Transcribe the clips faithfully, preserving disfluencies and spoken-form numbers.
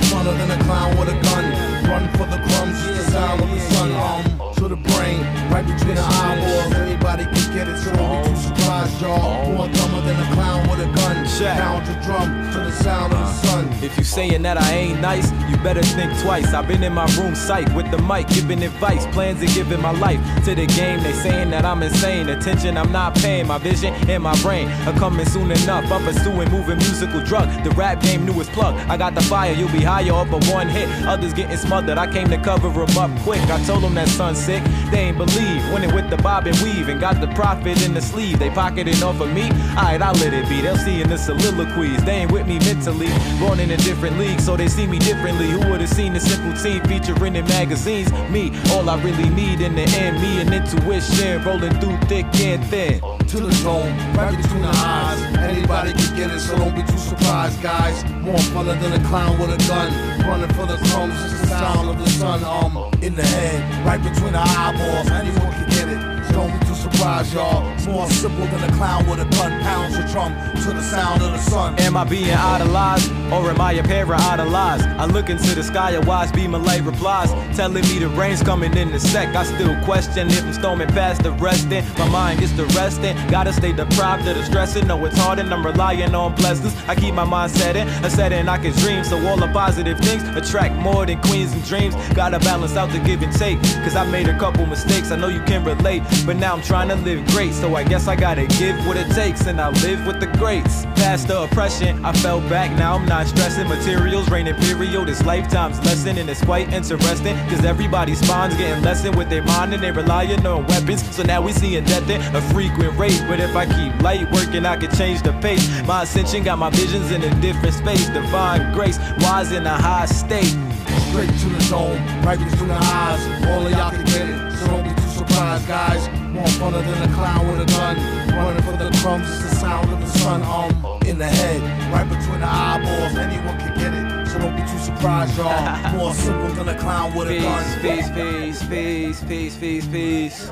funner than a clown with a gun. Run for the crumbs, it's the sound of the sun. Um, to the brain, right between the eyeballs. Anybody can get it, so don't be too surprised, y'all. More dumber than a clown with a gun. Pound the drum to the sound of the sun. If you saying that I ain't nice, you better think twice. I've been in my room psych with the mic, giving advice, plans and giving my life to the game. They saying that I'm insane. Attention, I'm not paying. My vision and my brain are coming soon enough. I'm pursuing moving musical drug. The rap game newest plug. I got the fire, you'll be higher off of one hit. Others getting smothered. I came to cover them up quick. I told them that son's sick. They ain't believe. Winning with the bob and weave and got the profit in the sleeve. They pocketing off of me. Alright, I'll let it be. They'll see in the soliloquies. They ain't with me mentally. Born in a different league, so they see me differently. Who would've seen the simple team featuring in magazines? Me, all I really need in the end. Me and intuition, rolling through thick and thin. To the zone, right between the eyes. Anybody can get it, so don't be too surprised, guys. More funner than a clown with a gun. Running for the crumbs, it's the sound of the sun. Um, in the head, right between the eyeballs. Anyone can get it, so don't be too surprised, y'all. It's more simple than a clown with a gun. Pounds your drum to the sound of the sun. Am I being idolized, or am I a para-idolized? I look into the sky, a wise beam of light replies, telling me the rain's coming in the sec. I still question if I'm storming past the resting. My mind gets to resting. Gotta stay deprived of the stressing. No, it's hard and I'm relying on blessings. I keep my mind setting, a setting I can dream. So all the positive things attract more than queens and dreams. Gotta balance out the give and take, cause I made a couple mistakes. I know you can relate, but now I'm trying to live great. So I guess I gotta give what it takes, and I live with the greats. Past the oppression, I fell back, now I'm not stressing. Materials reign imperial, this lifetime's lesson. And it's quite interesting, cause everybody's spawns getting lessened with their mind, and they relying on weapons. So now we seeing death in a frequent rate. But if I keep light working, I can change the pace. My ascension got my visions in a different space. Divine grace, wise in a high state. Straight to the zone, right between the eyes. All of y'all can get it, so don't be too surprised, guys. More funner than a clown with a gun. Running for the crumbs, it's the sound of the sun. Um, in the head, right between the eyeballs. Anyone can get it, so don't be too surprised, y'all. More simple than a clown with a gun. Peace, peace, peace, peace, peace, peace.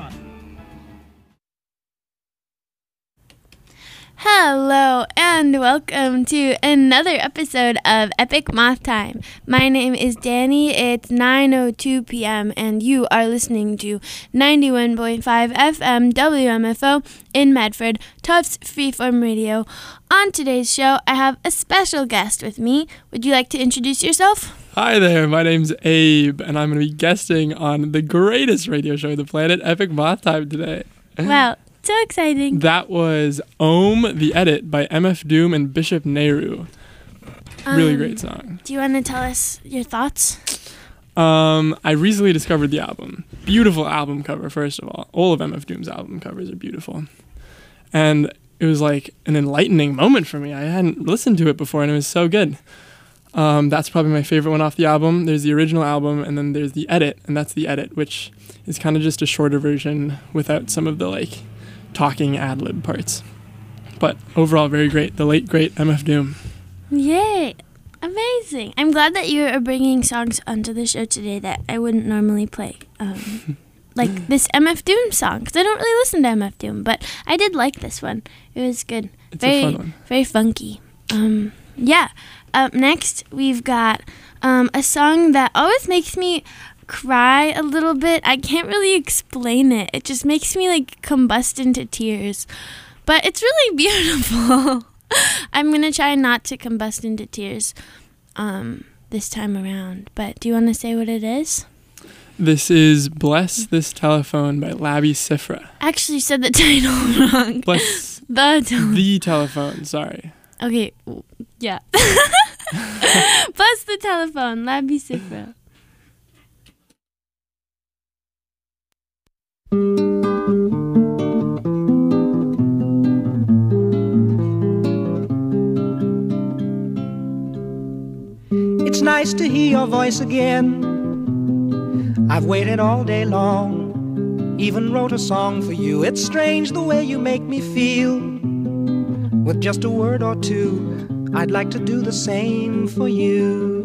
Hello and welcome to another episode of Epic Moth Time. My name is Danny. It's nine oh two p.m. and you are listening to ninety-one point five F M W M F O in Medford, Tufts Freeform Radio. On today's show, I have a special guest with me. Would you like to introduce yourself? Hi there, my name's Abe, and I'm going to be guesting on the greatest radio show on the planet, Epic Moth Time, today. Wow. So exciting. That was Ohm, the Edit by M F Doom and Bishop Nehru. Really Um, great song. Do you want to tell us your thoughts? Um, I recently discovered the album. Beautiful album cover, first of all. All of M F Doom's album covers are beautiful. And it was like an enlightening moment for me. I hadn't listened to it before, and it was so good. Um, that's probably my favorite one off the album. There's the original album, and then there's the edit, and that's the edit, which is kind of just a shorter version without some of the, like, talking ad-lib parts. But overall, very great. The late, great M F Doom. Yay. Amazing. I'm glad that you are bringing songs onto the show today that I wouldn't normally play. Um, like this M F Doom song, because I don't really listen to M F Doom, but I did like this one. It was good. It's very, a fun one. Very funky. Um, yeah. Up next, we've got um, a song that always makes me cry a little bit. I can't really explain it. It just makes me like combust into tears. But it's really beautiful. I'm going to try not to combust into tears um, this time around. But do you want to say what it is? This is Bless This Telephone by Labi Siffre. Actually, you said the title wrong. Bless the telephone. The Telephone, sorry. Okay, yeah. Bless the Telephone, Labi Siffre. It's nice to hear your voice again. I've waited all day long, even wrote a song for you. It's strange the way you make me feel. With just a word or two, I'd like to do the same for you.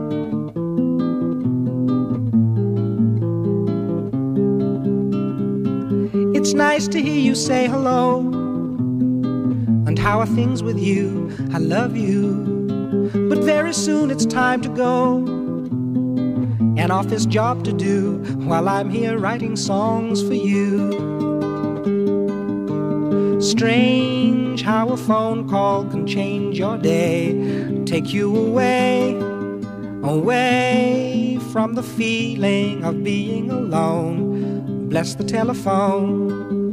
It's nice to hear you say hello. And how are things with you? I love you. But very soon it's time to go. An office job to do while I'm here writing songs for you. Strange how a phone call can change your day, take you away, away from the feeling of being alone. Bless the telephone.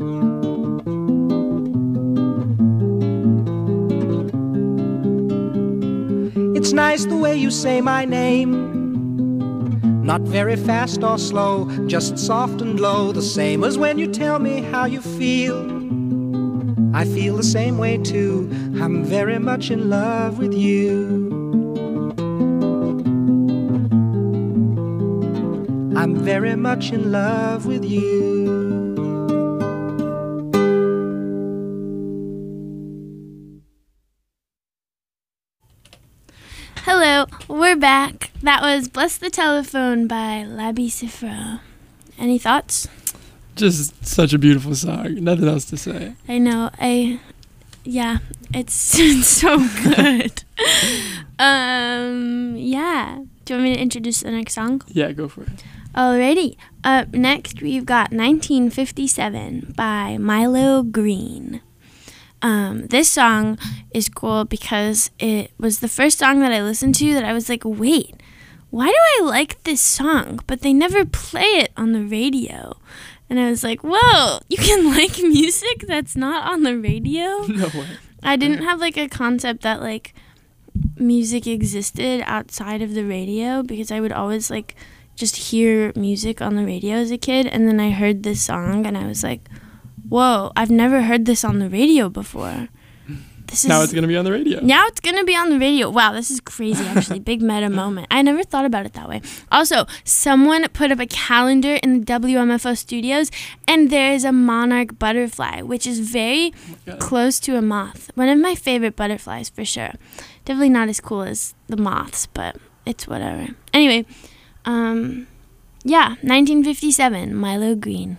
It's nice the way you say my name. Not very fast or slow, just soft and low, the same as when you tell me how you feel. I feel the same way too, I'm very much in love with you. I'm very much in love with you. Hello, we're back. That was Bless the Telephone by Labi Siffre. Any thoughts? Just such a beautiful song. Nothing else to say. I know. I, yeah, it's, it's so good. um, yeah. Do you want me to introduce the next song? Yeah, go for it. Alrighty. Up next, we've got nineteen fifty-seven by Milo Green. Um, this song is cool because it was the first song that I listened to that I was like, wait, why do I like this song? But they never play it on the radio. And I was like, whoa, you can like music that's not on the radio? No way. I didn't have like a concept that like music existed outside of the radio because I would always like just hear music on the radio as a kid. And then I heard this song and I was like, whoa, I've never heard this on the radio before. This is now it's going to be on the radio. Now it's going to be on the radio. Wow, this is crazy, actually. Big meta moment. I never thought about it that way. Also, someone put up a calendar in the W M F O studios, and there is a monarch butterfly, which is very Oh close to a moth. One of my favorite butterflies, for sure. Definitely not as cool as the moths, but it's whatever. Anyway, um, yeah, nineteen fifty-seven, Milo Green.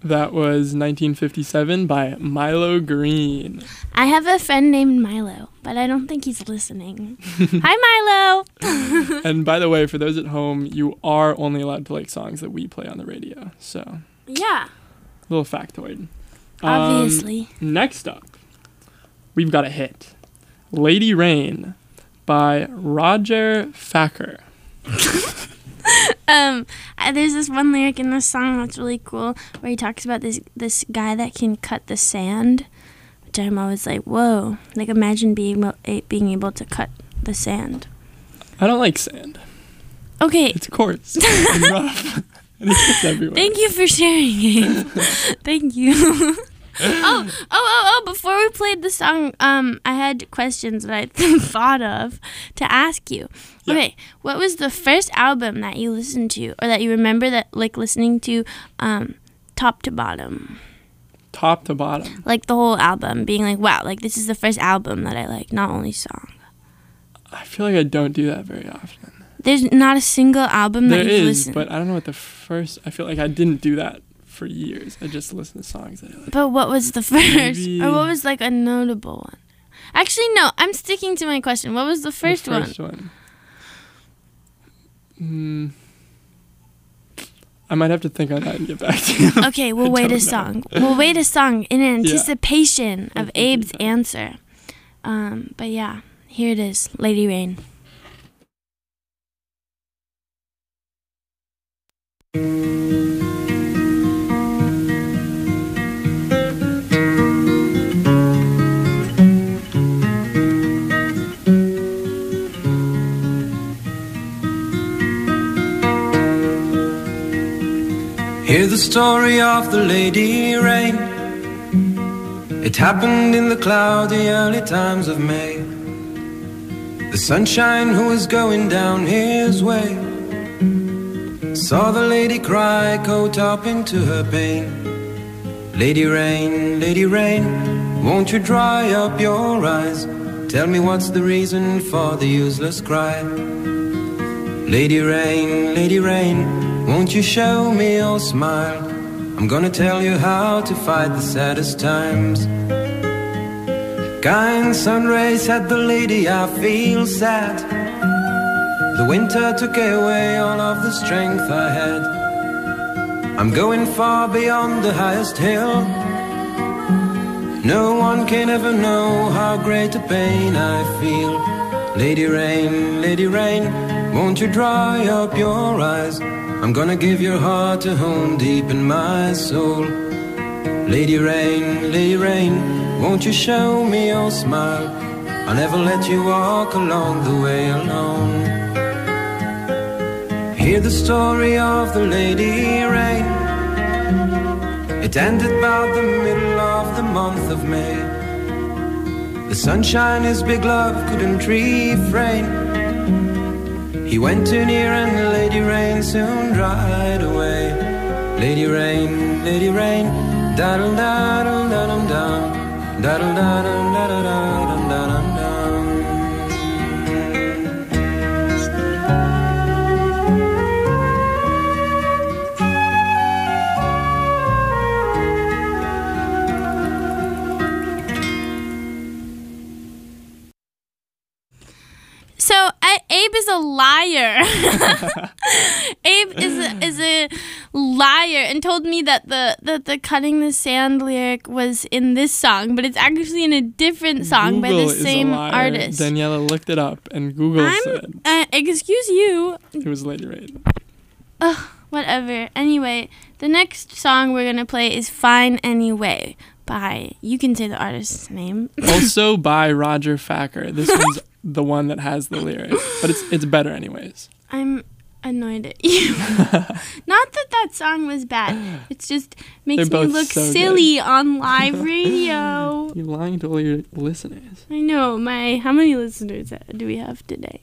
That was nineteen fifty-seven by Milo Green. I have a friend named Milo, but I don't think he's listening. Hi, Milo! And by the way, for those at home, you are only allowed to like songs that we play on the radio. So, Yeah, little factoid. obviously. Um, next up, we've got a hit. Lady Rain by Roger Facker. Um, uh, there's this one lyric in this song that's really cool where he talks about this this guy that can cut the sand, which I'm always like, whoa! Like imagine being able, a- being able to cut the sand. I don't like sand. Okay, It's coarse and rough, and it gets everywhere. thank you for sharing it. Thank you. oh, oh, oh, oh! Before we played the song, um, I had questions that I thought of to ask you. Yeah. Okay, what was the first album that you listened to, or that you remember that like listening to, um, top to bottom, Top to bottom. like the whole album, being like, wow, like this is the first album that I like, not only song. I feel like I don't do that very often. There's not a single album There that you've is, listened. but I don't know what the first. I feel like I didn't do that for years. I just listened to songs that I like. But what was the first, Maybe- or what was like a notable one? Actually, no. I'm sticking to my question. What was the first, the first one? Mm, I might have to think on that and get back to you. one? Okay, we'll I wait don't a know. song. We'll wait a song in anticipation Yeah. of Abe's answer. Um, but yeah, here it is, Lady Rain. Hear the story of the Lady Rain. It happened in the cloudy early times of May. The sunshine who was going down his way saw the lady cry, coat up into her pain. Lady Rain, Lady Rain, won't you dry up your eyes? Tell me what's the reason for the useless cry? Lady Rain, Lady Rain, won't you show me your smile? I'm gonna tell you how to fight the saddest times. Kind sun rays had the lady, I feel sad. The winter took away all of the strength I had. I'm going far beyond the highest hill. No one can ever know how great a pain I feel. Lady Rain, Lady Rain, won't you dry up your eyes? I'm gonna give your heart a home deep in my soul. Lady Rain, Lady Rain, won't you show me your smile? I'll never let you walk along the way alone. Hear the story of the Lady Rain. It ended about the middle of the month of May. The sunshine his big love couldn't refrain. He went too near and the Lady Rain soon dried away. Lady Rain, Lady Rain, daddle daddle daddle down, daddle daddle daddle daddle daddle down. So I, Abe is a liar. Abe is a, is a liar and told me that the that the cutting the sand lyric was in this song, but it's actually in a different song by Google the is a same liar. artist. Daniela looked it up, and Google I'm said uh, excuse you. it was Lady Rain. Ugh, whatever. Anyway, the next song we're gonna play is "Fine Anyway" by, you can say the artist's name. Also by Roger Facker. This one's the one that has the lyric, but it's it's better anyways. I'm annoyed at you. Not that that song was bad. It just makes They're me both look so good. silly on live radio. You're lying to all your listeners. I know. My how many listeners do we have today?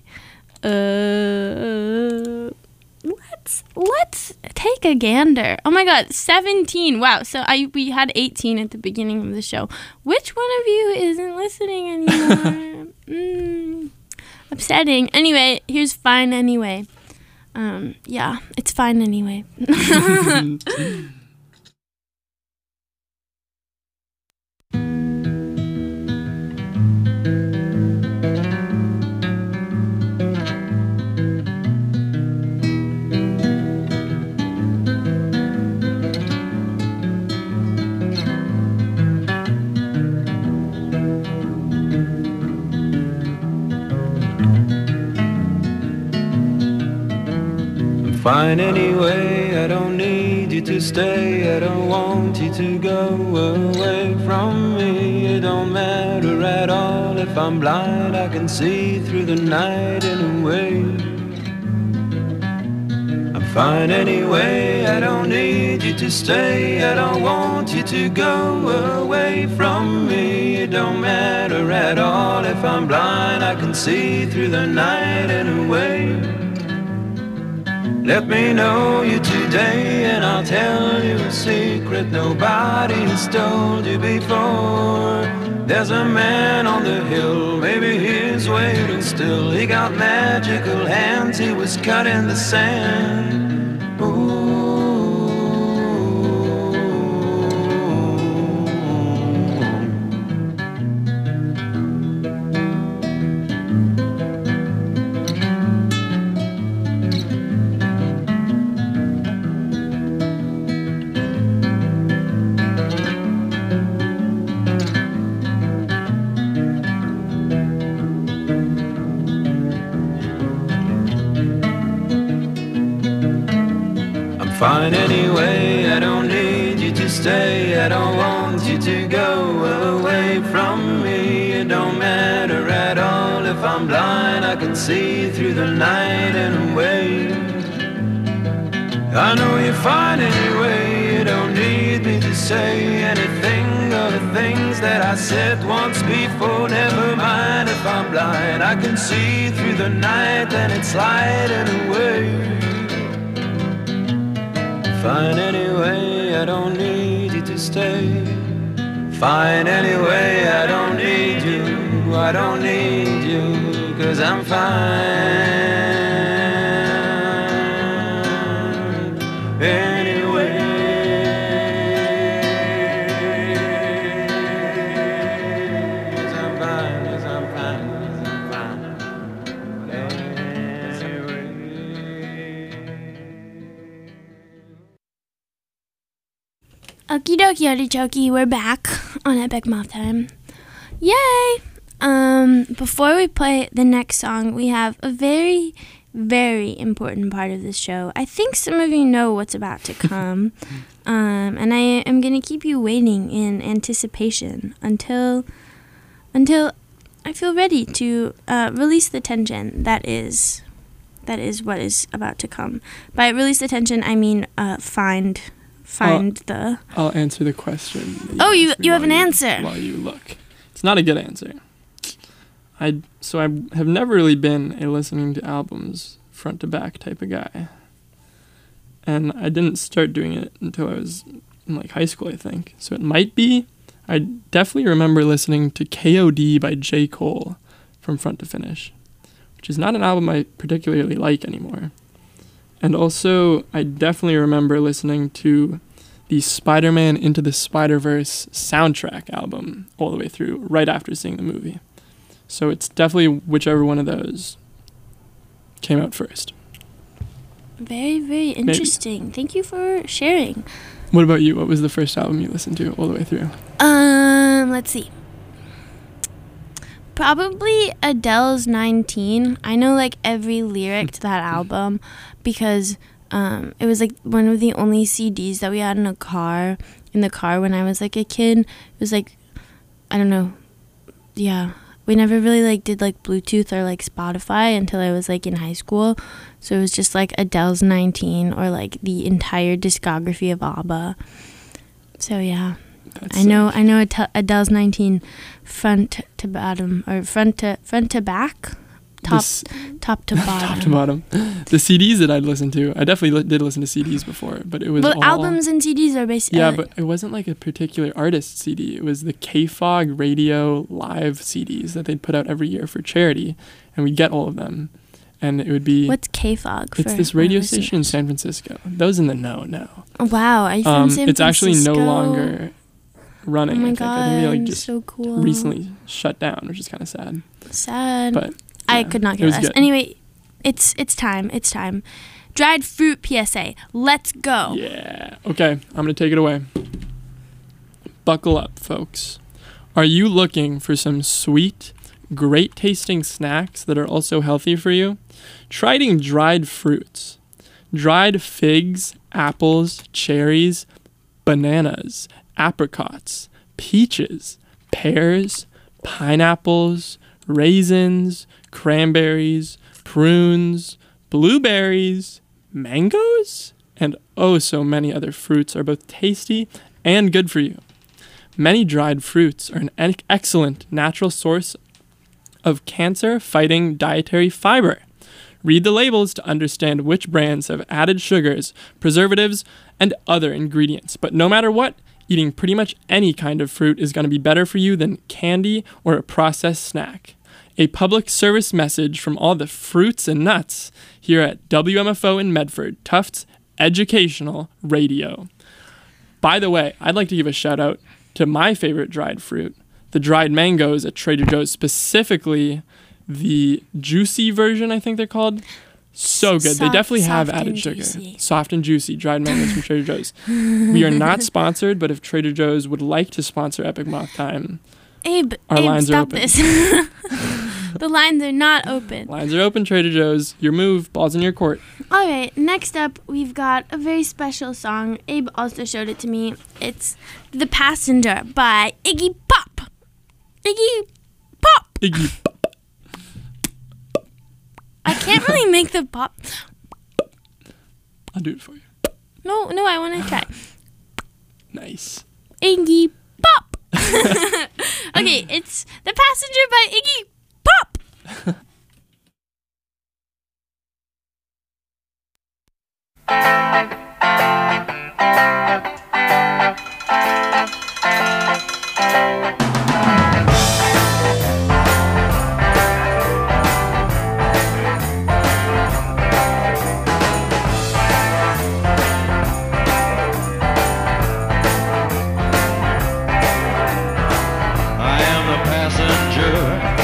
Uh, let's let's take a gander. Oh my God, seventeen. Wow. So I we had eighteen at the beginning of the show. Which one of you isn't listening anymore? mm, upsetting. Anyway, here's "Fine Anyway." Um, yeah, it's fine anyway. fine anyway, I don't need you to stay, I don't want you to go away from me. It don't matter at all if I'm blind, I can see through the night anyway. I'm fine anyway, I don't need you to stay, I don't want you to go away from me. It don't matter at all if I'm blind, I can see through the night anyway. Let me know you today and I'll tell you a secret nobody has told you before. There's a man on the hill, maybe he's waiting still. He got magical hands, he was cut in the sand. Ooh. Fine anyway, I don't need you to stay, I don't want you to go away from me. It don't matter at all if I'm blind, I can see through the night anyway. I know you're fine anyway, you don't need me to say anything of the things that I said once before. Never mind if I'm blind, I can see through the night and it's light anyway. Fine anyway, I don't need you to stay. Fine anyway, I don't need you, I don't need you, 'cause I'm fine anyway. Yes, I'm fine, yes, I'm fine, yes, I'm fine anyway. Okie dokie, artichoke, we're back on Epic Moth Time. Yay! Um, before we play the next song, we have a very, very important part of this show. I think some of you know what's about to come, um, and I am going to keep you waiting in anticipation until, until I feel ready to uh, release the tension that is, that is what is about to come. By release the tension, I mean uh, find... Find I'll, the. I'll answer the question. You oh, you asked me you have while an you, answer. While you look, it's not a good answer. I so I have never really been a listening to albums front to back type of guy, and I didn't start doing it until I was in like high school, I think. So it might be. I definitely remember listening to K O D by J. Cole from front to finish, which is not an album I particularly like anymore. And also, I definitely remember listening to the Spider-Man Into the Spider-Verse soundtrack album all the way through, right after seeing the movie. So it's definitely whichever one of those came out first. Very, very interesting. Maybe. Thank you for sharing. What about you? What was the first album you listened to all the way through? Um, let's see. Probably Adele's nineteen. I know like every lyric to that album because um, it was like one of the only C Ds that we had in a car, in the car when I was like a kid. It was like, I don't know. Yeah. We never really like did like Bluetooth or like Spotify until I was like in high school. So it was just like Adele's nineteen or like the entire discography of ABBA. So yeah. That's I know sick. I know Ad- Adele's nineteen front to bottom or front to front to back, top this, top to bottom. Top to bottom. The C Ds that I'd listened to, I definitely li- did listen to C Ds before, but it was But all, albums and C Ds are basically Yeah, uh, but it wasn't like a particular artist C D. It was the K-Fog Radio live C Ds that they'd put out every year for charity, and we'd get all of them. And it would be... What's K-Fog? It's this radio station in San Francisco. Those in the know know. Wow, are you from um, San It's Francisco? actually no longer running. Oh my I think. god, I think they like just so cool. recently shut down, which is kind of sad. Sad. But yeah, I could not care less. Anyway, it's it's time. It's time. Dried fruit P S A. Let's go. Yeah. Okay, I'm going to take it away. Buckle up, folks. Are you looking for some sweet, great tasting snacks that are also healthy for you? Try eating dried fruits. dried figs, apples, cherries, bananas, apricots, peaches, pears, pineapples, raisins, cranberries, prunes, blueberries, mangoes, and oh so many other fruits are both tasty and good for you. Many dried fruits are an ec- excellent natural source of cancer-fighting dietary fiber. Read the labels to understand which brands have added sugars, preservatives, and other ingredients. But no matter what, eating pretty much any kind of fruit is going to be better for you than candy or a processed snack. A public service message from all the fruits and nuts here at W M F O in Medford, Tufts Educational Radio. By the way, I'd like to give a shout out to my favorite dried fruit, the dried mangoes at Trader Joe's, specifically the juicy version, I think they're called. So good. Soft, they definitely have soft added and sugar. juicy. Soft and juicy dried mangoes from Trader Joe's. We are not sponsored, but if Trader Joe's would like to sponsor Epic Moth Time, Abe, our Abe, lines are stop open. this. The lines are not open. Lines are open, Trader Joe's. Your move. Ball's in your court. All right, next up, we've got a very special song. Abe also showed it to me. It's The Passenger by Iggy Pop. Iggy Pop. Iggy Pop. I can't really make the pop. I'll do it for you. No, no, I want to try. Nice. Iggy Pop. Okay, it's The Passenger by Iggy Pop. I am the passenger,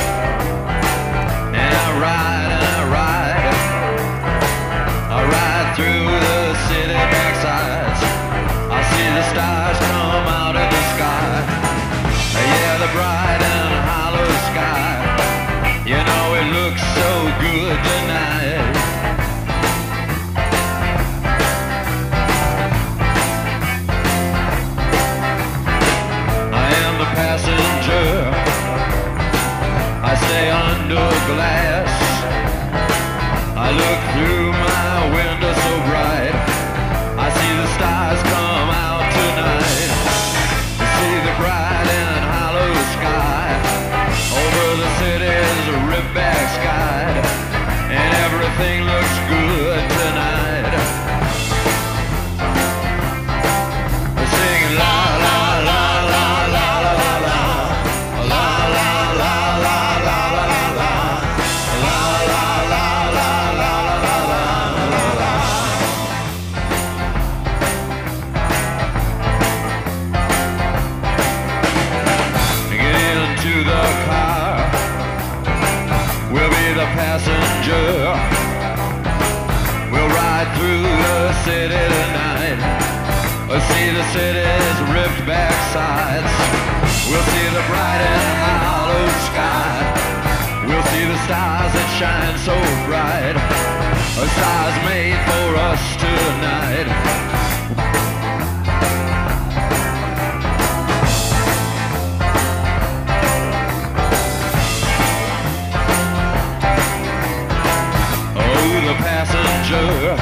and I ride and I ride. I ride through the city backsides. I see the stars come out of the sky. Yeah, the bright and hollow sky. You know it looks so good tonight. I am the passenger. I stay under glass. I look through my window so bright. I see the stars come out tonight. I see the bright and hollow sky. Over the city's ripped back sky. And everything looks good tonight. We're singing la la la la la la la la. La la la la la la la la. La la la la la la la la la. Get into the car. We'll be the passenger. We'll ride through the city tonight. We'll see the city's ripped back sides. We'll see the bright and hollow sky. We'll see the stars that shine so bright. A stars made for us tonight. Oh, the passenger.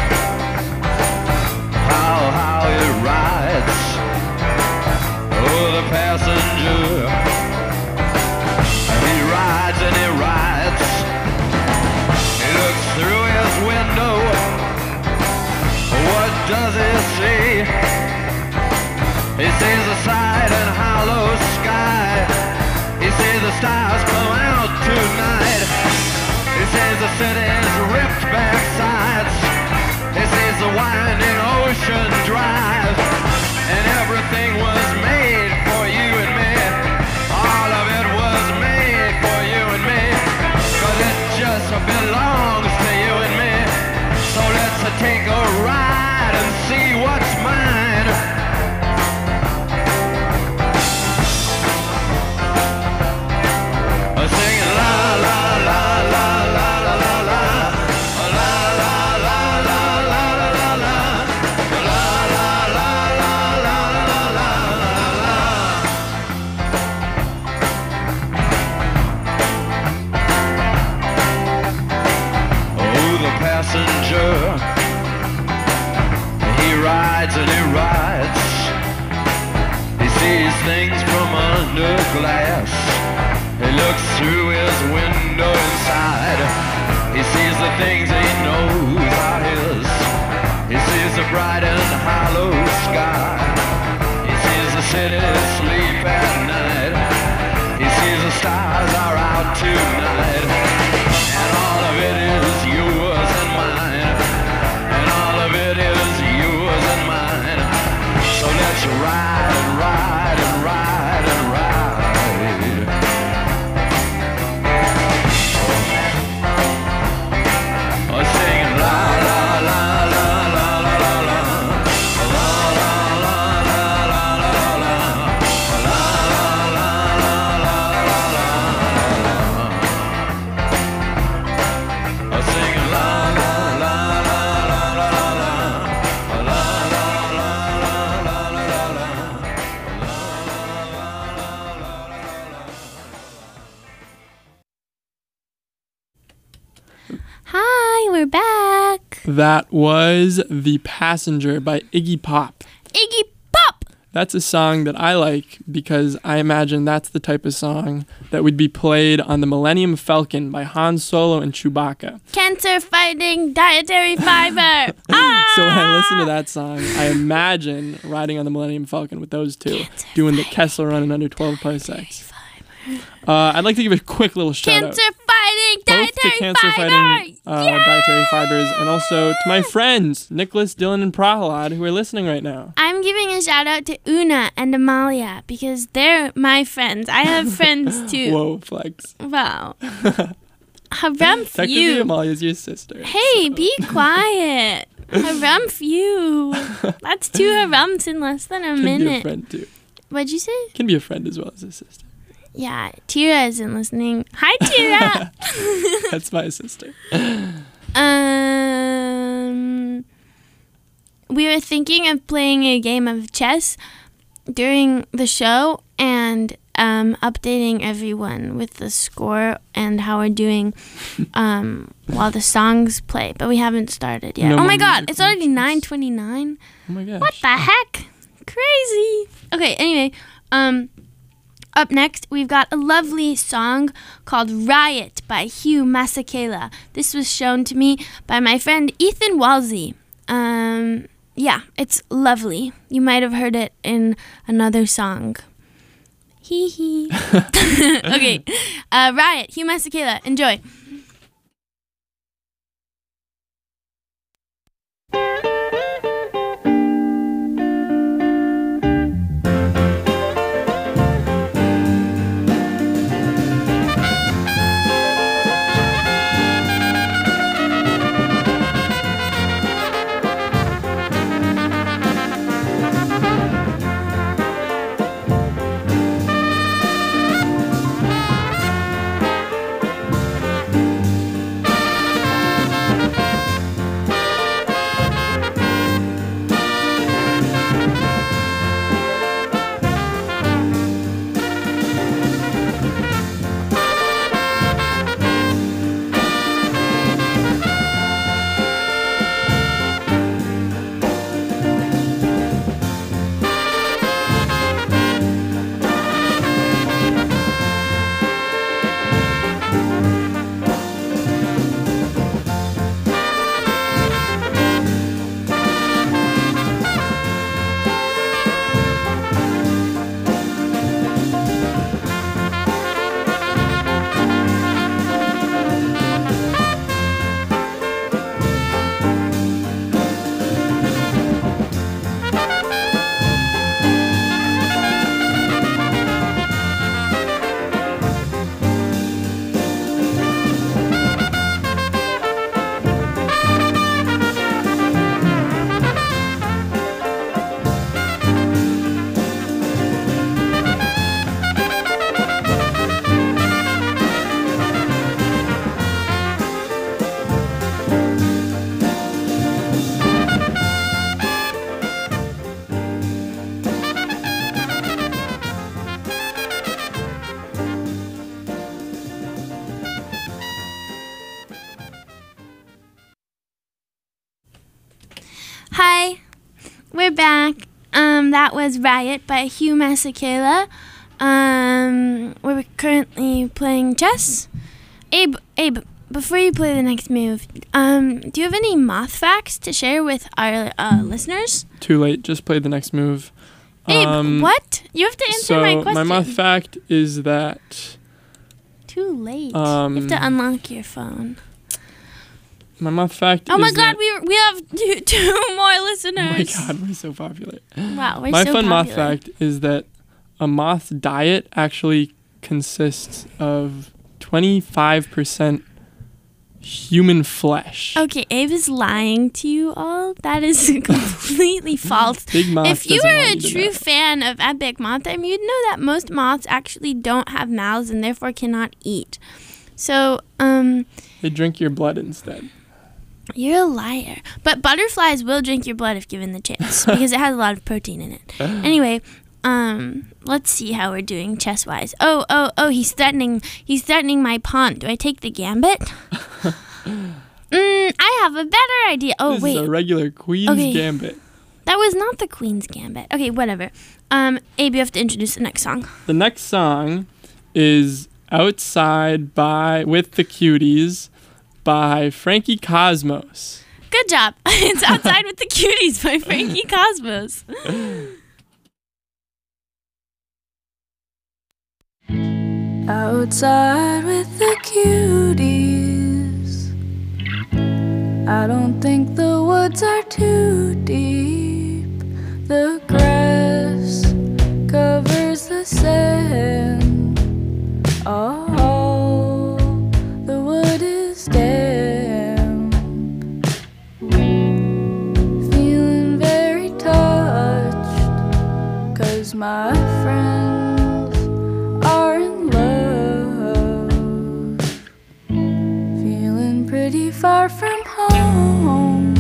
How, how it rides. Oh, the passenger. He rides and he rides. He looks through his window. What does he see? He sees the side and hollow sky. He sees the stars come out tonight. He sees the city's ripped back sides. He sees the winding ocean drive. And everything was made for you and me. All of it was made for you and me. 'Cause it just belongs to you and me. So let's take a ride and see what's mine. Singing la la la la la la la la la la la la la la la. rides and he rides. He sees things from under glass. He looks through his window inside. He sees the things he knows are his. He sees the bright and hollow sky. He sees the city sleep at night. He sees the stars are out tonight. And all of it is yours and mine. And all of it is yours and mine. So let's ride and ride and ride and ride. Oh, singing la la la la la la la la. La la la la la la la. La la la la la la la. Oh, singing la la la la la la la la. La la la la la la la la. Hi, we're back. That was The Passenger by Iggy Pop. Iggy Pop! That's a song that I like because I imagine that's the type of song that would be played on the Millennium Falcon by Han Solo and Chewbacca. Cancer fighting dietary fiber. Ah! So when I listen to that song, I imagine riding on the Millennium Falcon with those two, doing the Kessel Run in under twelve parsecs. Uh, I'd like to give a quick little shout out. Cancer fighting Both to dietary cancer fiber. fighting uh, dietary fibers, and also to my friends Nicholas, Dylan, and Prahalad who are listening right now. I'm giving a shout out to Una and Amalia because they're my friends. I have friends too. Whoa, flex. Wow. Harumph Technically, you. Amalia's your sister. Hey, so. be quiet. Harumph you. That's two harumphs in less than a Can be a minute. friend too. What'd you say? Can be a friend as well as a sister. Yeah, Tira isn't listening. Hi, Tira. That's my sister. um, we were thinking of playing a game of chess during the show and um, updating everyone with the score and how we're doing um, while the songs play, but we haven't started yet. No oh more my God, music it's already mentions. nine twenty-nine. Oh my gosh. What the heck? Crazy. Okay, anyway, um, up next, we've got a lovely song called Riot by Hugh Masekela. This was shown to me by my friend Ethan Walsey. Um, yeah, it's lovely. You might have heard it in another song. Hee hee. Okay, uh, Riot, Hugh Masekela. Enjoy. we're back. Um, that was Riot by Hugh Masekela. Um, we're currently playing chess. Abe, Abe, before you play the next move, um, do you have any moth facts to share with our uh, listeners? Too late. Just play the next move. Abe, Um, what? You have to answer so my question. my moth fact is that Too late. Um, you have to unlock your phone. my moth fact Oh is my God, that, we we have two, two more listeners. oh my God, we're so popular. Wow, we're my so fun moth popular. fact is that a moth's diet actually consists of twenty-five percent human flesh. Okay, Abe is lying to you all. That is completely false. Big Moth If you doesn't were want a you to true know. fan of Epic Moth Time, you'd know that most moths actually don't have mouths and therefore cannot eat. So, um, They drink your blood instead. you're a liar. But butterflies will drink your blood if given the chance because it has a lot of protein in it. Anyway, um, let's see how we're doing chess-wise. Oh, oh, oh, he's threatening. He's threatening my pawn. Do I take the gambit? mm, I have a better idea. Oh, this wait. is a regular queen's Okay. gambit. That was not the Queen's Gambit. Okay, whatever. Um, Abe, you have to introduce the next song. The next song is Outside by with the Cuties by Frankie Cosmos. Good job. It's Outside with the Cuties by Frankie Cosmos. Outside with the cuties, I don't think the woods are too deep. The grass covers the sand. Oh, the wood is damp. Feeling very touched, 'cause my friends are in love. Feeling pretty far from home,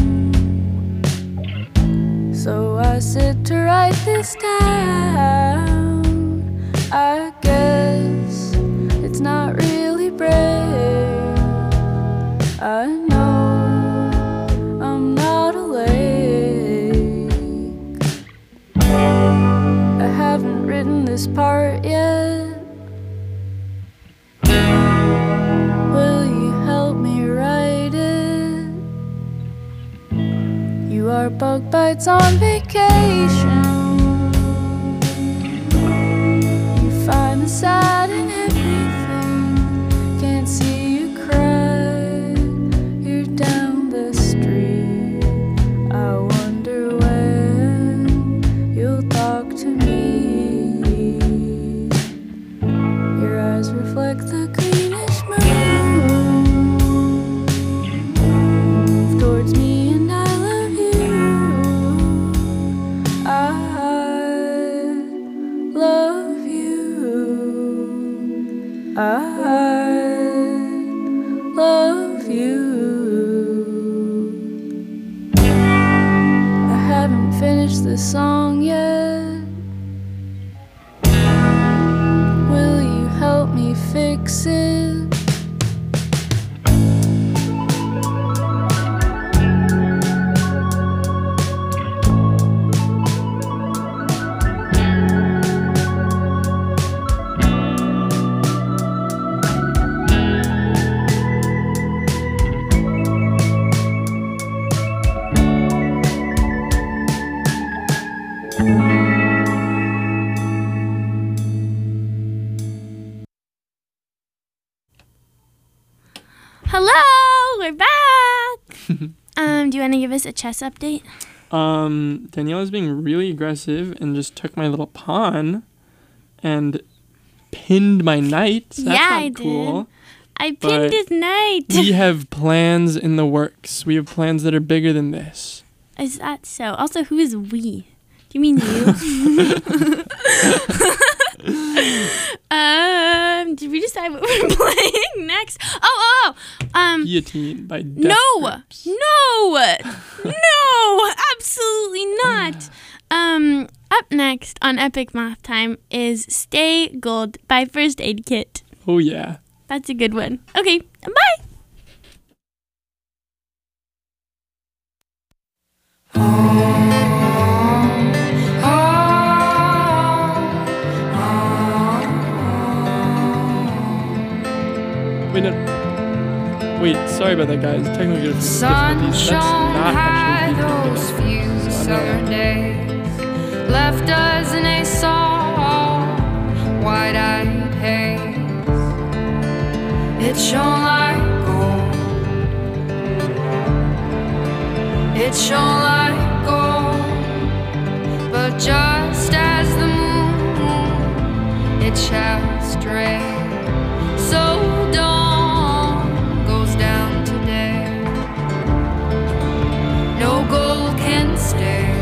so I sit to write this down. I guess it's not really brave. I know I'm not awake. I haven't written this part yet. Will you help me write it? You are bug bites on vacation. You find the sad in everything. Can't see you cry. You're down the street. I wonder when you'll talk to me. Your eyes reflect the greenish moon. Move towards me and I love you. I love you. I love you. I haven't finished the song yet. Will you help me fix it? Hello, we're back. um, do you want to give us a chess update? Um, Daniela's being really aggressive and just took my little pawn and pinned my knight. So that's Yeah, not I did. cool. I pinned But his knight. We have plans in the works. We have plans that are bigger than this. Is that so? Also, who is we? Do you mean you? um, did we decide what we're playing next? Oh, oh, oh. Um, Guillotine by Death no, Grips. no, no, absolutely not. Um, up next on Epic Moth Time is Stay Gold by First Aid Kit. Oh, yeah. That's a good one. Okay, bye. Oh sorry about that, guys. Technical difficulties. Sun That's shone not high actually those few So, southern days, left us in a soft, wide-eyed haze. It shone like gold. It shone like gold, but just as the moon, it shall stray. So dawn goes down today. No gold can stay.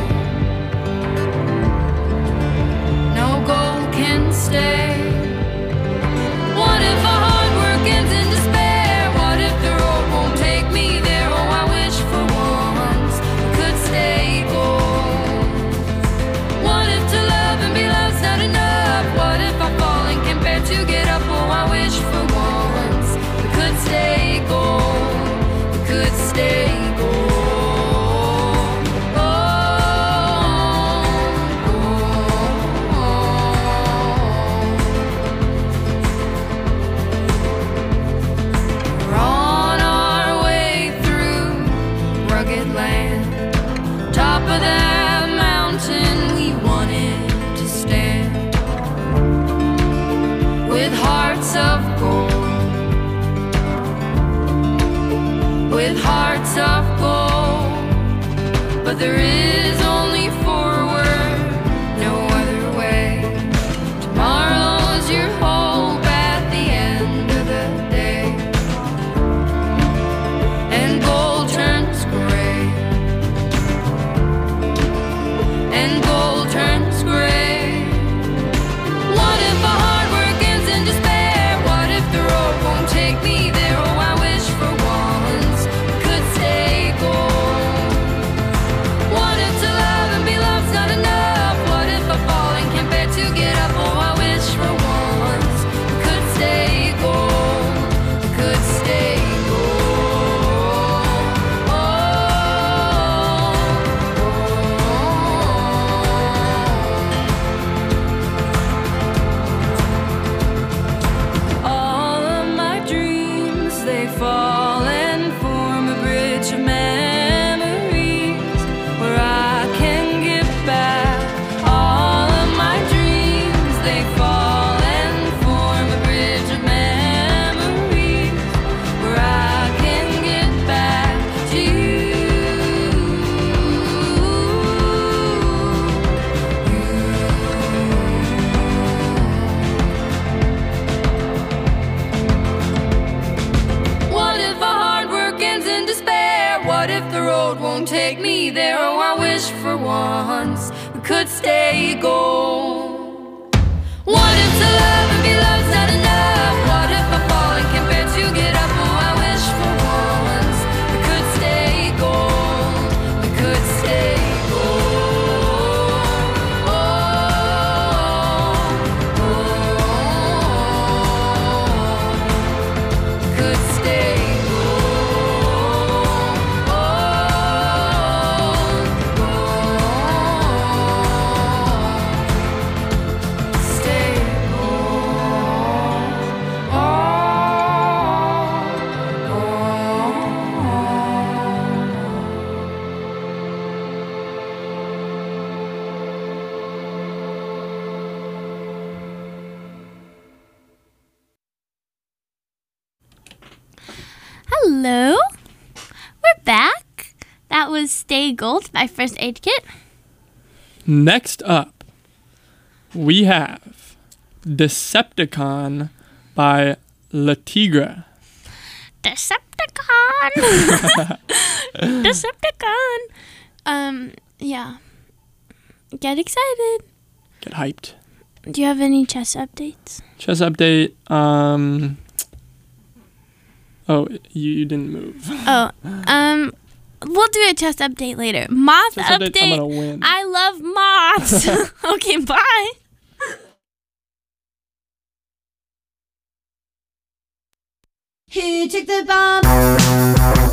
No gold can stay. What if our hard work ends in despair? What if the road won't take me there? Oh, I wish for once we could stay gold. What if to love and be loved's not enough? What if I fall and can't bear to get up? Oh, I wish for once we could stay gold. We could stay gold. Top of that mountain we wanted to stand, with hearts of gold, with hearts of gold. But there is only forward, no other way. Tomorrow's your hope at the end of the day, and gold turns gray, and gold turns gray. What if our hard work ends in despair? What if the road won't take me there? Oh, I wish for once we could stay gold. What if to love and be loved's not enough? What if I fall and can't bear to get up? Oh, I wish for once we could stay gold. We could stay gold. All of my dreams, they fall and form a bridge of memories where I can get back. All of my dreams, they fall and form a bridge of memories where I can get back to What if our hard work ends in despair? What if the road won't take me there? Oh, I wish for once we could stay gold. What if to love and be loved's not enough? What if I fall and can't bear to get up? Oh, I wish for once we could stay gold. We could stay gold. Oh, oh, could stay Hello, we're back. That was Stay Gold by First Aid Kit. Next up, we have Decepticon by Le Tigre. Decepticon. Decepticon. Um, yeah. Get excited. Get hyped. Do you have any chess updates? Chess update. Um. Oh, you, you didn't move. Oh, um, we'll do a chess update later. Moth Chess update. update, I'm gonna win. I love moths. Okay, bye. Who took the bomb?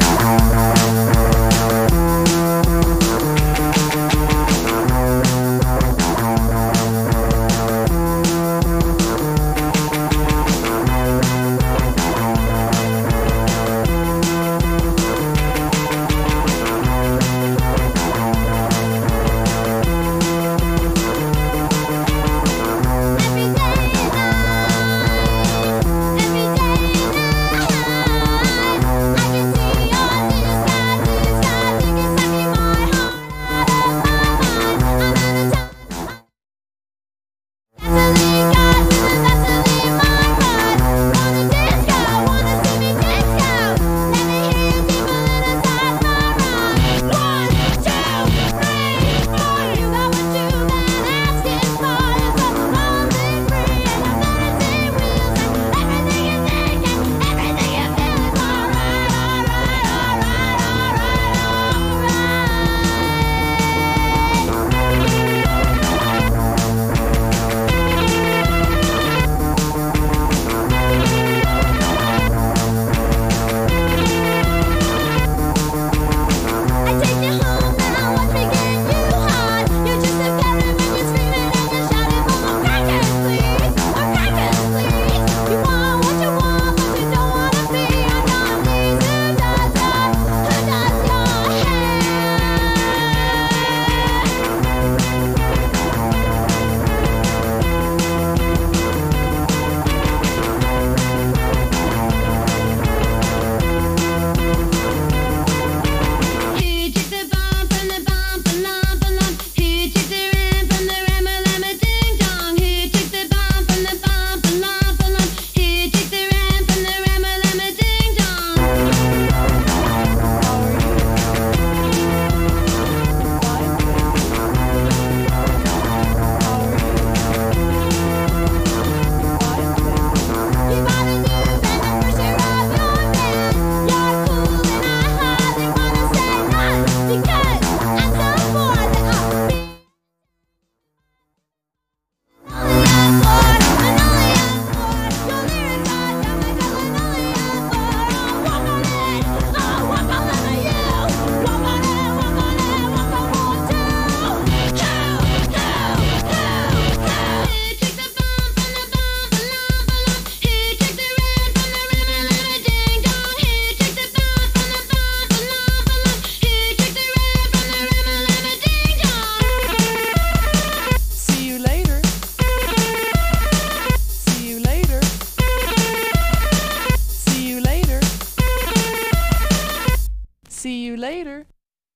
See you later.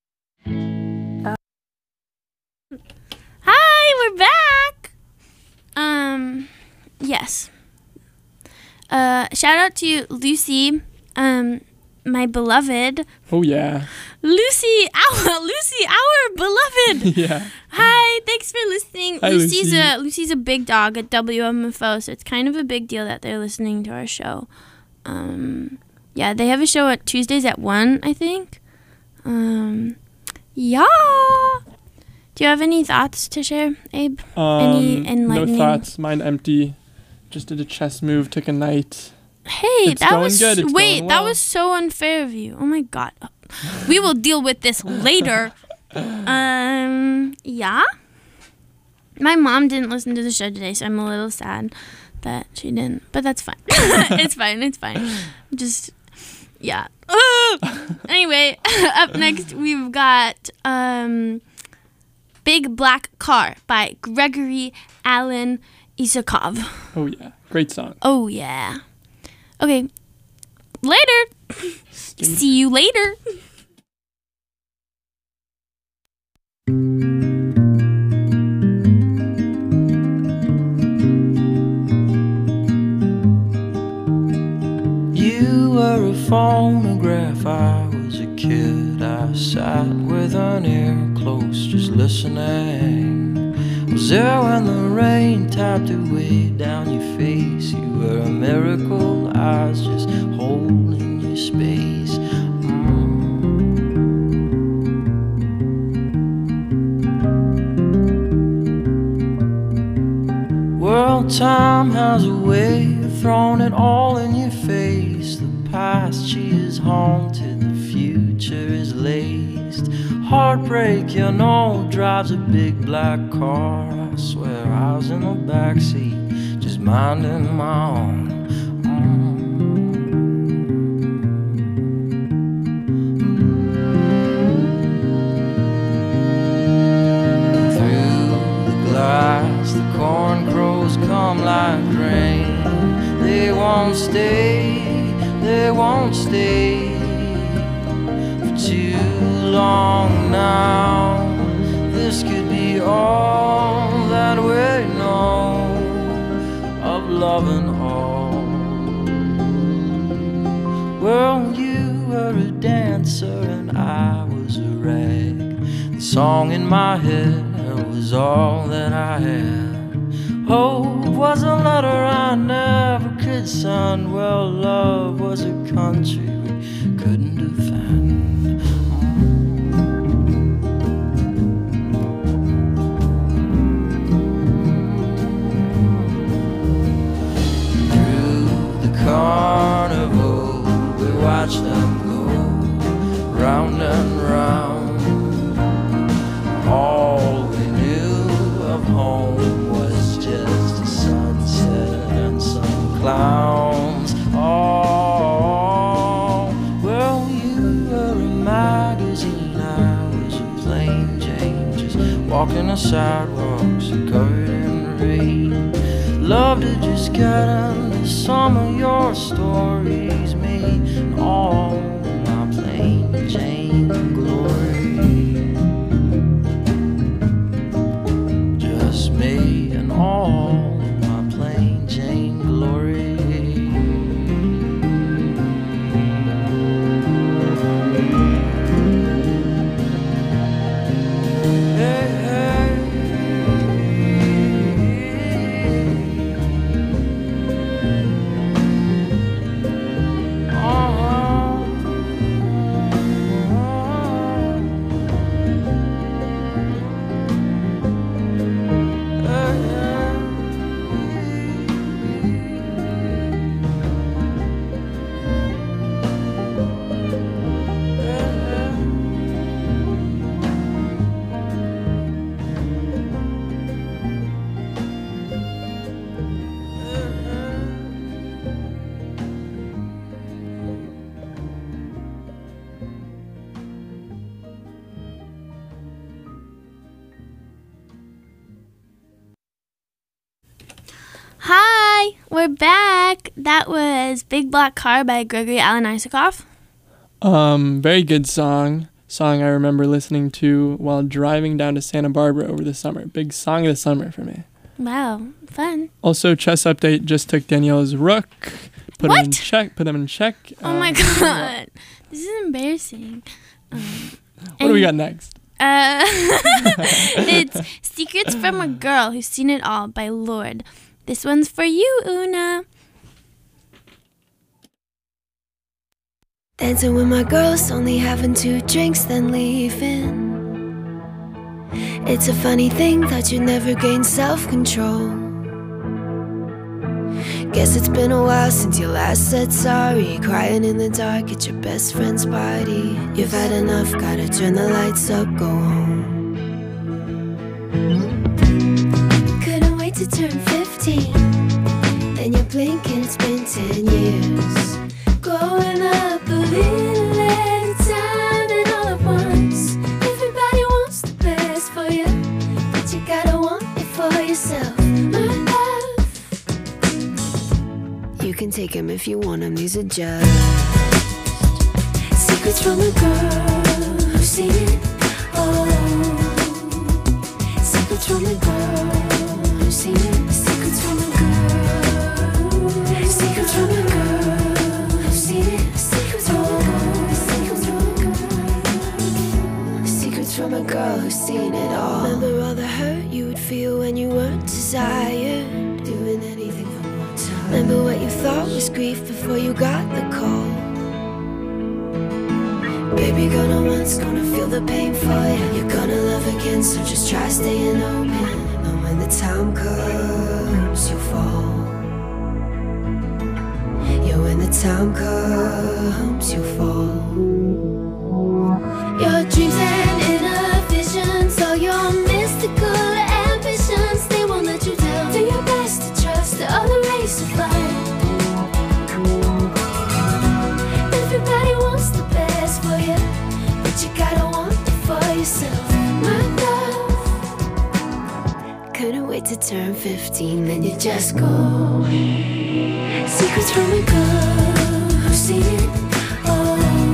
Hi, we're back. Um, yes. Uh, shout out to Lucy, um, my beloved. Oh yeah. Lucy, our Lucy, our beloved. Yeah. Hi, thanks for listening. Hi, Lucy's Lucy. a Lucy's a big dog at W M F O, so it's kind of a big deal that they're listening to our show. Um, yeah, they have a show at Tuesdays at one, I think. Um, yeah. Do you have any thoughts to share, Abe? Um, any no enlightening? thoughts. Mine empty. Just did a chess move. Took a knight. Hey, It's that going was good, it's wait, going that well. was so unfair of you. Oh my god. We will deal with this later. um, yeah. My mom didn't listen to the show today, so I'm a little sad that she didn't. But that's fine. It's fine. It's fine. Just yeah. Anyway, up next we've got um, Big Black Car by Gregory Alan Isakov. Oh yeah. Great song. Oh yeah. Okay. Later. See you later. You were a phonograph, I was a kid. I sat with an ear close, just listening. Was there when the rain tapped away down your face? You were a miracle, I was just holding your space. World time has a way of throwing it all in your face. The past, she is haunted, the future is laced. Heartbreak, you know, drives a big black car. I swear I was in the backseat, just minding my own. The corn crows come like rain. They won't stay, they won't stay for too long now. This could be all that we know of love and all. Well, you were a dancer and I was a rag. The song in my head was all that I had. Hope was a letter I never could send. Well, love was a country we couldn't defend. Through the carnival, we watched them go round and round. All we knew of home was just a sunset and some clowns. Oh, well, you were a magazine, I was a plain Jane, just walking the sidewalks covered in rain. Love to just get into some of your stories, me and all my plain Jane glory. Me and all my plain Jane glory. Hey, hey. Uh-huh. Hi, we're back. That was Big Black Car by Gregory Alan Isakov. Um, very good song. Song I remember listening to while driving down to Santa Barbara over the summer. Big song of the summer for me. Wow, fun. Also, Chess Update just took Danielle's Rook. Put him in What? check. Put him in check. Oh my Um, god. This is embarrassing. Um, What do we got and- next? Uh, it's Secrets from a Girl Who's Seen It All by Lorde. This one's for you, Una. Dancing with my girls, only having two drinks, then leaving. It's a funny thing that you never gain self-control. Guess it's been a while since you last said sorry. Crying in the dark at your best friend's party. You've had enough, gotta turn the lights up, go home. Couldn't wait to turn fifteen. Then you blink and it's been ten years. Growing up a little at a time and all at once. Everybody wants the best for you, but you gotta want it for yourself, my love. You can take them if you want them, these are just secrets from a girl who's seen it all. Secrets from a girl who's seen it. Secrets from a girl. Secrets from a girl. Secrets from a girl who's seen it all. Remember all the hurt you would feel when you weren't desired, doing anything for one time. Remember what you thought was grief before you got the call. Baby, gonna once, gonna feel the pain for you. You're gonna love again, so just try staying open. And when the time comes, you'll fall. Yeah, when the time comes, you fall. Your dreams and inner visions, all your mystical ambitions, they won't let you down. Do your best to trust the other race of life. Everybody wants the best for you, but you gotta want it for yourself, my love. Couldn't wait to turn fifteen, then you just go. Secrets from a girl who's seen it all.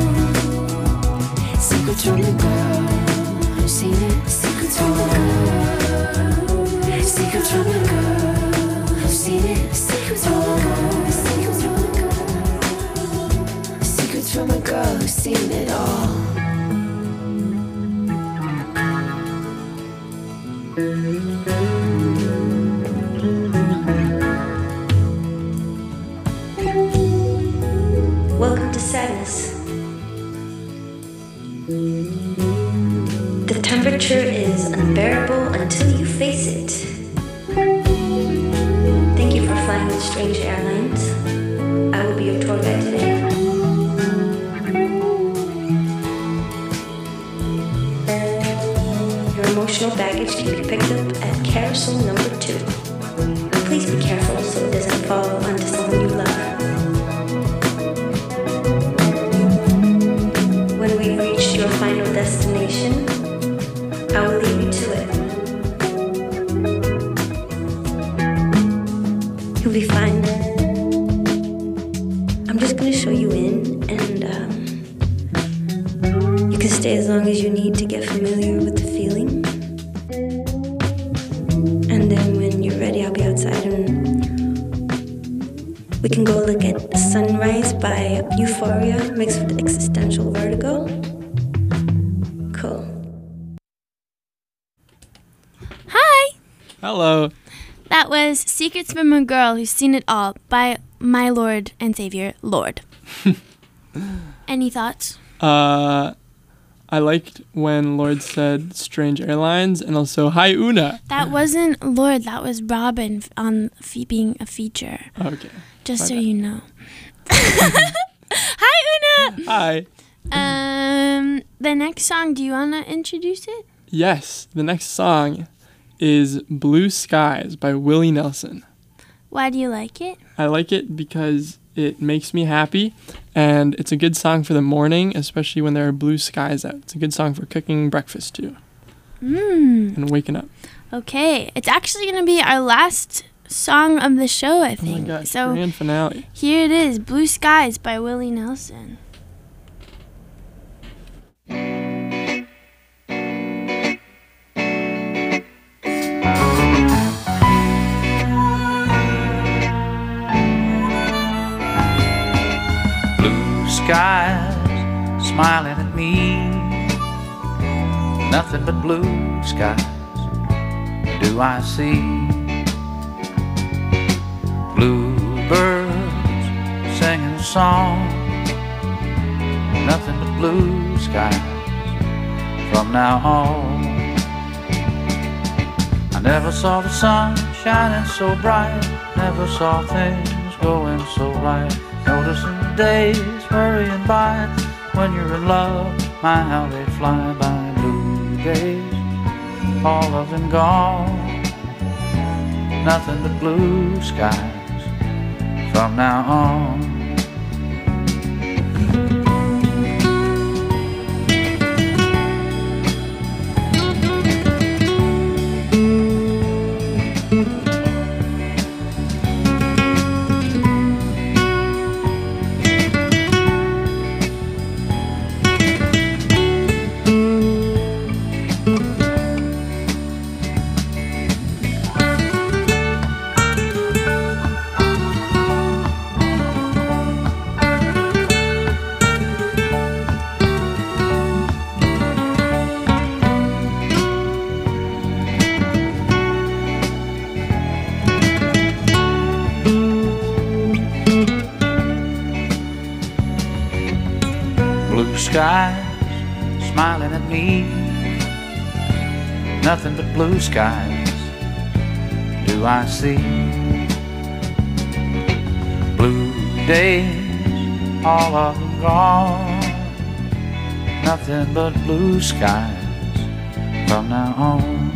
Secrets from a girl who's seen it. Secrets from a girl. Secrets from a girl who's seen it. Secrets from a girl. Secrets from a girl. Secrets from a girl who's seen it all. Welcome to sadness. The temperature is unbearable until you face it. Thank you for flying with Strange Airlines. I will be your tour guide today. Your emotional baggage can be picked up at carousel number two. Please be careful so it doesn't fall onto someone you love. When we reach your final destination, I will leave you to it. You'll be fine. I'm just gonna show you in, and um, you can stay as long as you need to get familiar with the feeling. And then when you're ready, I'll be outside and we can go look at Sunrise by Euphoria mixed with existential vertigo. Cool. Hi! Hello. That was Secrets from a Girl Who's Seen It All by my Lord and Savior, Lorde. Any thoughts? Uh, I liked when Lorde said Strange Airlines and also Hi Una. That wasn't Lorde, that was Robin f- on fe- being a feature. Okay. Just My so bad. you know. Hi, Una! Hi. Um, the next song, do you want to introduce it? Yes, the next song is Blue Skies by Willie Nelson. Why do you like it? I like it because it makes me happy, and it's a good song for the morning, especially when there are blue skies out. It's a good song for cooking breakfast, too, Mmm. and waking up. Okay, it's actually going to be our last song of the show, I Oh my think. gosh, so grand finale. here it is, Blue Skies by Willie Nelson. smiling at me. Nothing but blue skies do I see. Bluebirds singing a song. Nothing but blue skies from now on. I never saw the sun shining so bright, never saw things going so right. Noticing the days hurrying by, when you're in love, my how they fly by. Blue days, all of them gone. Nothing but blue skies from now on. Skies smiling at me. Nothing but blue skies do I see. Blue days, all of them gone. Nothing but blue skies from now on.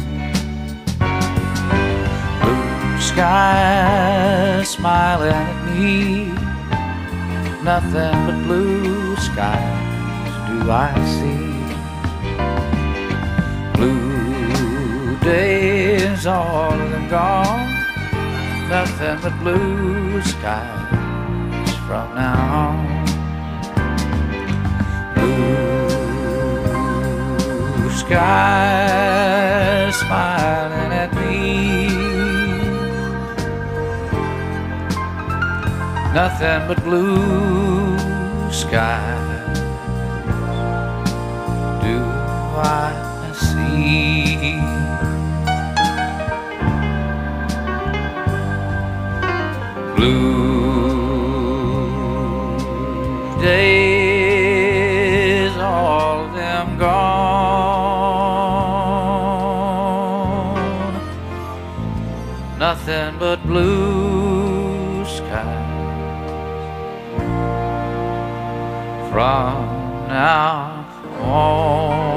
Blue skies smiling at me. Nothing but blue skies do I see. Blue days, all of them gone. Nothing but blue skies from now on. Blue skies smiling at me. Nothing but blue skies I see. Blue days, all of them gone. Nothing but blue skies from now on.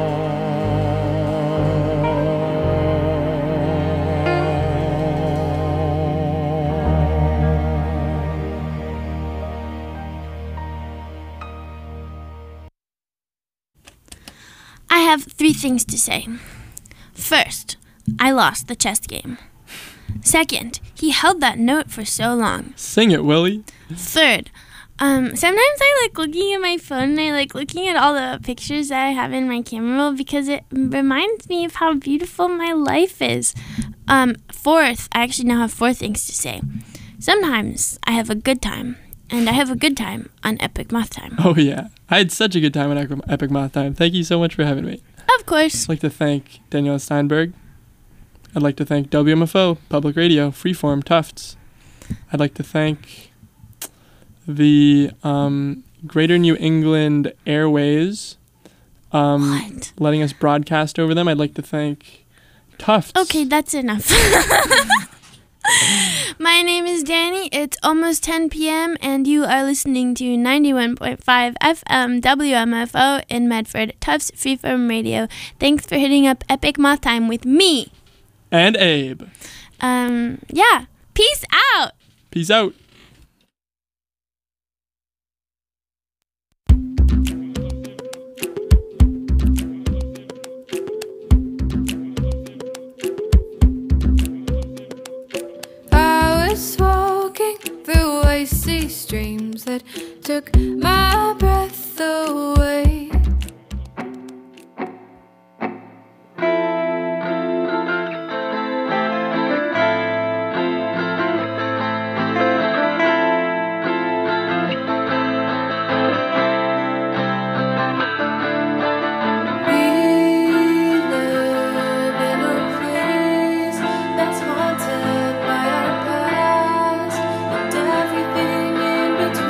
I have three things to say. First, I lost the chess game. Second, he held that note for so long. Sing it, Willie. Third, um, sometimes I like looking at my phone and I like looking at all the pictures that I have in my camera roll because it reminds me of how beautiful my life is. Um, fourth, I actually now have four things to say. Sometimes I have a good time, and I have a good time on Epic Math Time. Oh, yeah. I had such a good time on Epic Math Time. Thank you so much for having me. Of course. I'd like to thank Danielle Steinberg. I'd like to thank W M F O, Public Radio, Freeform, Tufts. I'd like to thank the um, Greater New England Airways um, what? letting us broadcast over them. I'd like to thank Tufts. Okay, that's enough. My name is Danny. It's almost ten p.m. and you are listening to ninety-one point five F M W M F O in Medford, Tufts Freeform Radio. Thanks for hitting up Epic Math Time with me. And Abe. Um, yeah. Peace out. Peace out. I was walking through icy streams that took